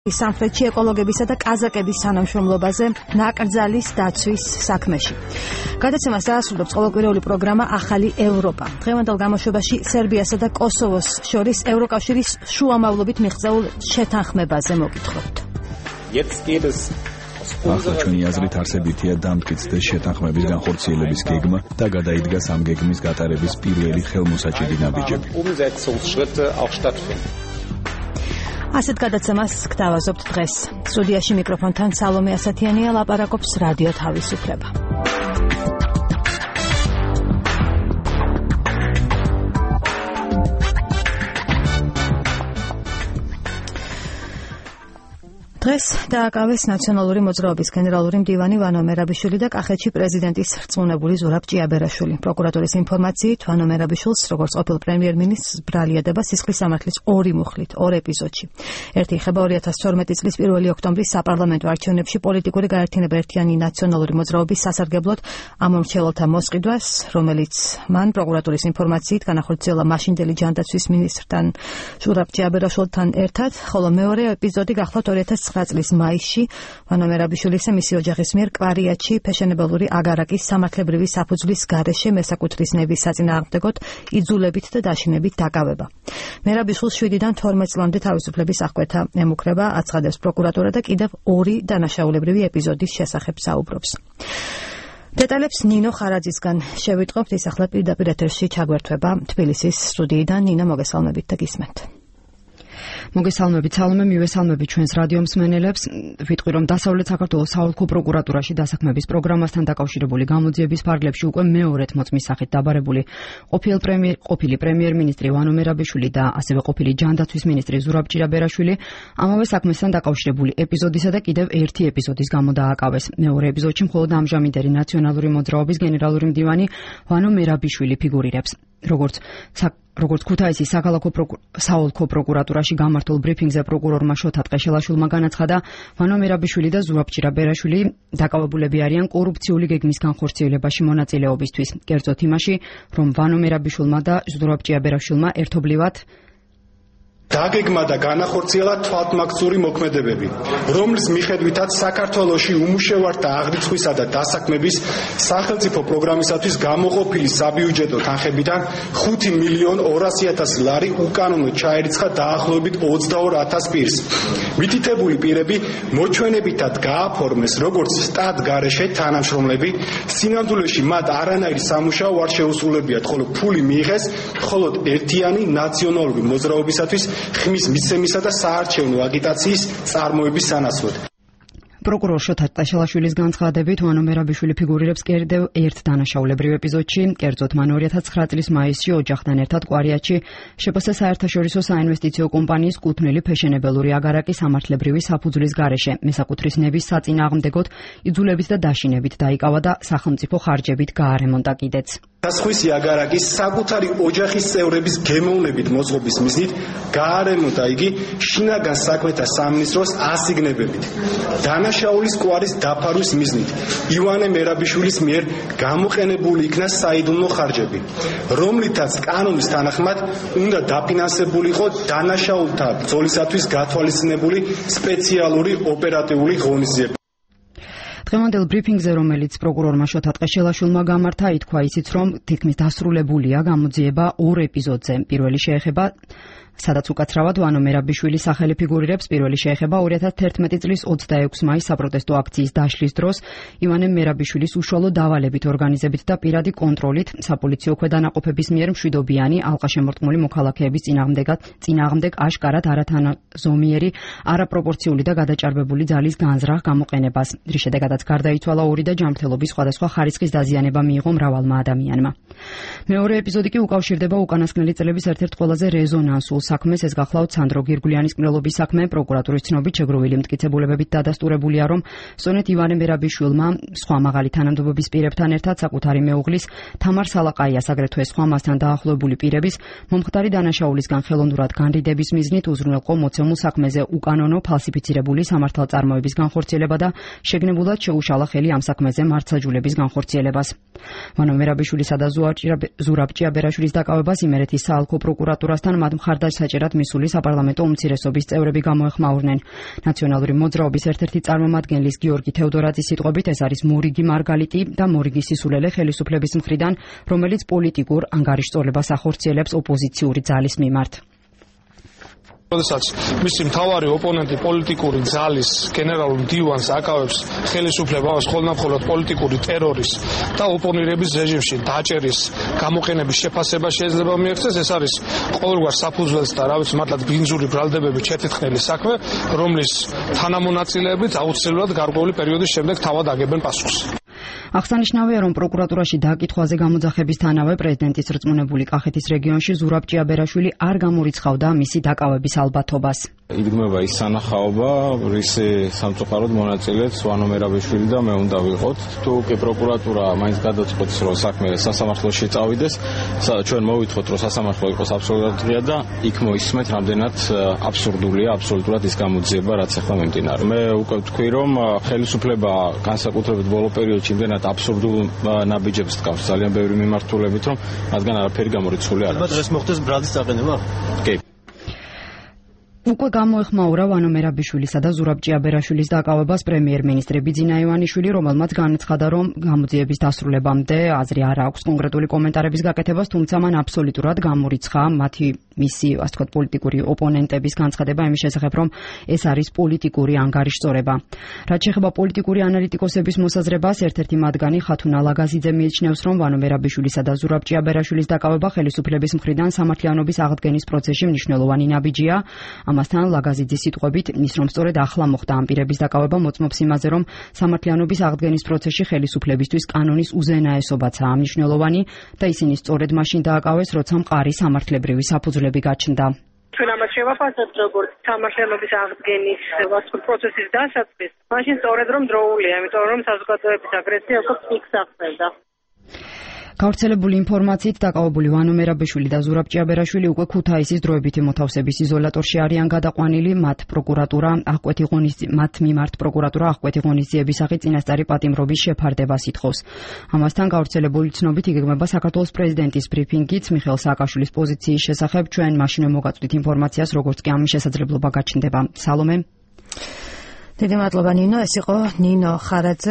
სამხრეთში ეკოლოგებისა და კაზაკების თანამშრომლობაზე ნაკრძალის დაცვის საქმეში. გადაცემას დაასრულებს ყოველკვირეული პროგრამა ახალი ევროპა. დღევანდელ გამოშვებაში სერბიასა და კოსოვოს შორის ევროკავშირის შუამავლობით მიღწეულ შეთანხმებაზე მოგითხრობთ. ახლა ჩვენი აზრით არსებითია დამტკიცდეს შეთანხმების განხორციელების გეგმა და გადაიდგა ამ გეგმის გატარების პირველი ხელმოსაჭირი ნაბიჯები. ასეთ გადაცემას გთავაზობთ დღეს. სტუდიაში მიკროფონთან სალომე ასათიანია, ლაპარაკობს რადიო თავისუფლება. დღეს დააკავეს ნაციონალური მოძრაობის გენერალური მდივანი ვანო მერაბიშვილი და კახეთში პრეზიდენტის რწმუნებული ზურაბ ჭიაბერაშვილი. პროკურატურის ინფორმაციით ვანო მერაბიშვილს, როგორც ყოფილ პრემიერ-მინისტრს, ბრალია სისხლის სამართლის 2 მუხლით, 2 ეპიზოდში. ერთი ეხება 2012 წლის 1 ოქტომბრის საპარლამენტო არჩევნებში პოლიტიკური გაერთიანება ერთიანი ნაციონალური მოძრაობის სასარგებლოდ ამომრჩეველთა მოსყიდვას, რომელიც მან პროკურატურის ინფორმაციით განახორციელა მაშინდელი ჯანდაცვის მინისტრთან ზურაბ ჭიაბერაშვილთან ერთად, ხოლო მეორე ეპიზოდი გახლავთ 2009 წლის მაისში ვანო მერაბიშვილის და მისი ოჯახის მიერ კვარიატში ფეშენებელური აგარაკის სამართლებრივი საფუძვლის გარეშე მესაკუთრის ნების საწინააღმდეგოდ იძულებით და დაშინებით დაკავება. მერაბიშვილს 7-დან 12 წლამდე თავისუფლების აღკვეთა ემუქრება, აცხადებს პროკურატურა და კიდევ 2 დანაშაულებრივი ეპიზოდის შესახებ საუბრობს. დეტალებს ნინო ხარაძისგან შევიტყობთ, ის ახლა პირდაპირ ეთერში ჩაგვერთვება თბილისის სტუდიიდან. ნინო, მოგესალმებით და გისმენთ. მოგესალმებით, სალომე, მივესალმებით ჩვენს რადიო მსმენელებს. ვიტყვი, რომ დასავლეთ საქართველოს საოლქო პროკურატურაში დასაქმების პროგრამასთან დაკავშირებული გამოძიების ფარგლებში უკვე მეორედ მოწმის სახით დაბარებული ყოფილი პრემიერ-მინისტრი ვანო მერაბიშვილი და ასევე ყოფილი ჯანდაცვის მინისტრი ზურაბ ჭიაბერაშვილი ამავე საქმესთან დაკავშირებული ეპიზოდისა და კიდევ ერთი ეპიზოდის გამო დააკავეს. მეორე ეპიზოდში მხოლოდ ამჟამინდელი ნაციონალური მოძრაობის გენერალური მდივანი ვანო მერაბიშვილი ფიგურირებს. როგორც ქუთაისის საოლქო პროკურატურაში გამართულ ბრიფინგზე პროკურორმა შოთა ტყეშელაშვილმა განაცხადა, ვანო მერაბიშვილი და ზურაბ ჭიაბერაშვილი დაკავებულები არიან კორუფციული გეგმის განხორციელებაში მონაწილეობისთვის. კერძოდ იმაში, რომ ვანო მერაბიშვილმა და ზურაბ ჭიაბერაშვილმა ერთობლივად დაგეგმა და განახორციელა თვალთმაქცური მოქმედებები, რომლის მიხედვითაც საქართველოში უმუშევარ და აღრიცხვისა და დასაქმების სახელმწიფო პროგრამისათვის გამოყოფილი საბიუჯეტო თანხებიდან 5.200.000 ლარი უკანონოდ ჩაერიცხა დაახლოებით 22,000 პირს. მითითებული პირები მოჩვენებითად გააფორმეს როგორც სტატ გარეშე თანამშრომლები, სინამდვილეში მათ არანაირი სამუშაო არ შეუსრულებიათ, ხოლო ფული მიიღეს მხოლოდ ერთიანი ნაციონალური მოძრაობისათვის ხმის მიცემისა და საარჩევნო აგიტაციის წარმოების სანაცვლოდ. პროკურორ შოთა ტყეშელაშვილის განცხადებით, ვანო მერაბიშვილი ფიგურირებს კიდევ ერთ დანაშაულებრივ ეპიზოდში. კერძოდ, მან 2009 წლის მაისში ოჯახთან ერთად კვარიატში შპს საერთაშორისო საინვესტიციო კომპანიის კუთვნილი ფეშენებელური აგარაკის სამართლებრივი საფუძვლის გარეშე მესაკუთრის ნების საწინააღმდეგოდ იძულებით და დაშინებით დაიკავა და სახელმწიფო ხარჯებით გაარემონტა კიდეც. დასხვისი აგარაკის საკუთარი ოჯახის წევრების გემოვნებით მოწყობის მიზნით გაარემონტა იგი შინაგან საქმეთა სამინისტროს ასიგნებებით. დანაშაულის კვარის დაფარვის მიზნით ივანე მერაბიშვილის მიერ გამოყენებული იქნა საიდუმლო ხარჯები, რომლითაც კანონის თანახმად უნდა დაფინანსებული იყო დანაშაულთა ბრძოლისათვის გათვალისწინებული სპეციალური ოპერატიული ღონისძიება. დღევანდელ ბრიფინგზე, რომელიც პროკურორმა შოთა ტყეშელაშვილმა გამართა, ითქვა ისიც, რომ თითქმის დასრულებულია გამოძიება 2 ეპიზოდზე. პირველი შეეხება სადაც უკაცრავად ვანო მერაბიშვილის სახელი ფიგურირებს. პირველი შეეხება 2011 წლის 26 მაის საპროტესტო აქციის დაშლის დროს ივანე მერაბიშვილის უშუალო დავალებით, ორგანიზებით და პირადი კონტროლით საპოლიციო ქვედანაყოფების მიერ მშვიდობიანი ალყაშემორტყმული მოქალაქეების წინააღმდეგ აშკარად არათანაზომიერი, არაპროპორციული და გადაჭარბებული ძალის განზრახ გამოყენებას, რის შედეგადაც გარდაიცვალა 2 და ჯანმრთელობის სხვადასხვა ხარისხის დაზიანება მიიღო მრავალმა ადამიანმა. მეორე ეპიზოდი კი უკავშირდება უკანასკნელი წლების ერთ-ერთ ყველაზე რეზონანსულ საქმეს, ეს გახლავთ სანდრო გირგულიანის კმრელობის საქმე. პროკურატურის ცნობით შეგროვილი მტკიცებულებებით დადასტურებულია, რომ სწორედ ივანე მერაბიშვილმა სხვა მაღალი თანამდებობის პირებთან ერთად საკუთარი მეუღლის თამარ სალაყაიას, აგრეთვე სხვა მასთან დაახლოებული პირების მომხდარი დანაშაულისგან ხელოვნურად განრიდების მიზნით უზრუნველყო მოცემულ საქმეზე უკანონო ფალსიფიცირებული სამართალწარმოების განხორციელება და შეგნებულად შეუშალა ხელი ამ საქმეზე მართლმსაჯულების განხორციელებას. ვანო მერაბიშვილისა და ზურაბ ჭიაბერაშვილის დაკავებას იმერეთის საოლქო პროკურატურასთან მათ მხარდაჭერა საჭირად მისული საპარლამენტო უმცირესობის წევრები გამოეხმაურნენ. ნაციონალური მოძრაობის ერთ-ერთი წარმომადგენლის გიორგი თევდორაძის სიტყვებით ეს არის მორიგი მარგალიტი და მორიგი სისულელე ხელისუფლების მხრიდან, რომელიც პოლიტიკურ ანგარიშწორებას ახორციელებს ოპოზიციური ძალის მიმართ. როდესაც მისი მთავარი ოპონენტი პოლიტიკური ძალის გენერალურ მდივანს აკავებს ხელისუფლებას მხოლოდ პოლიტიკური ტერორის და ოპონირების რეჟიმში დაჭერის გამოყენების შეფასება შეიძლება მიეღწეს, ეს არის ყოველგვარ საფუძველს და რა ვიცი მართლაც ბინძური ბრალდებებით შეთითხნელი საქმე, რომლის თანამონაწილეებით აუცილებლად გარკვეული პერიოდის შემდეგ თავად აგებენ პასუხს. აღსანიშნავია, რომ პროკურატურაში დაკითხვაზე გამოძახებისთანავე პრეზიდენტის რწმუნებული კახეთის რეგიონში ზურაბ ჭიაბერაშვილი არ გამორიცხავდა მისი დაკავების ალბათობას. იდგმება ის სანახაობა, რის სამწუხაროდ მონაწილეც ვანო მერაბიშვილი და მე უნდა ვიყოთ. თუ კი პროკურატურა მაინც გადაწყვეტს, რომ საქმე სასამართლოში წავიდეს, ჩვენ მოვითხოვთ, რომ სასამართლო იყოს აბსოლუტურად ღია და იქ მოისმეთ, რამდენად აბსურდულია აბსოლუტურად ის გამოძიება, რაც ახლა მიმდინარეობს. მე უკვე ვთქვი, რომ ხელისუფლება განსაკუთრებით ბოლო პერიოდში იმდენად აბსურდულ ნაბიჯებს დგავს ძალიან ბევრი მიმართულებით, რომ მათგან არაფერი გამორიცხული არ არის. დღეს მოხდეს ბრალდის დაყენება? კი. უკვე გამოეხმაურა ვანო მერაბიშვილისა და ზურაბ ჭიაბერაშვილის დაკავებას პრემიერ-მინისტრი ბიძინა ივანიშვილი, რომელმაც განაცხადა, რომ გამოძიების დასრულებამდე აზრი არ აქვს კონკრეტული კომენტარების გაკეთებას, თუმცა მან აბსოლუტურად გამორიცხა მისი, ასე ვთქვათ, პოლიტიკური ოპონენტების განცხადება იმის შესახებ, რომ ეს არის პოლიტიკური ანგარიშწორება. რაც შეეხება პოლიტიკური ანალიტიკოსების მოსაზრებას, ერთ-ერთი მათგანი ხათუნა ლაგაზიძე მიიჩნევს, რომ ვანო მერაბიშვილისა და ზურაბ ჭიაბერაშვილის დაკავება ხელისუფლების მხრიდან სამართლიანობის აღდგენის პროცესში მნიშვნელოვანი ნაბიჯია. ამასთან ლაგაზიძის სიტყვებით, ის რომ სწორედ ახლა მოხდა ამ პირების დაკავება, მოწმობს იმაზე, რომ სამართლიანობის აღდგენის პროცესში ხელისუფლებისთვის კანონის უზენაესობაცაა მნიშვნელოვანი და ისინი სწორედ მაშინ დააკავეს, როცა მყარი სამართლებრივი საფუძვლები გაჩნდა. ჩვენ ამას შევაფასებთ როგორც სამართლიანობის აღდგენის პროცესის დასაწყის, მაშინ სწორედ რომ დროულია, იმიტომ რომ საზოგადოების აგრესია უკვე პიკს აღწევდა. გავრცელებული ინფორმაციით დაკავებული ვანო მერაბიშვილი და ზურაბ ჭიაბერაშვილი უკვე ქუთაისის დროებითი მოთავსების იზოლატორში არიან გადაყვანილი, მათ მიმართ პროკურატურა აღკვეთი ღონისძიების სახით წინასწარი პატიმრობის შეფარდებას ითხოვს. ამასთან გავრცელებული ცნობით იგეგმება საქართველოს პრეზიდენტის ბრიფინგიც მიხეილ სააკაშვილის პოზიციის შესახებ. ჩვენ მაშინვე მოგაწვდით ინფორმაციას, როგორც კი ამის შესაძლებლობა გაჩნდება. სალომე. დიდი მადლობა ნინო, ეს იყო ნინო ხარაძე.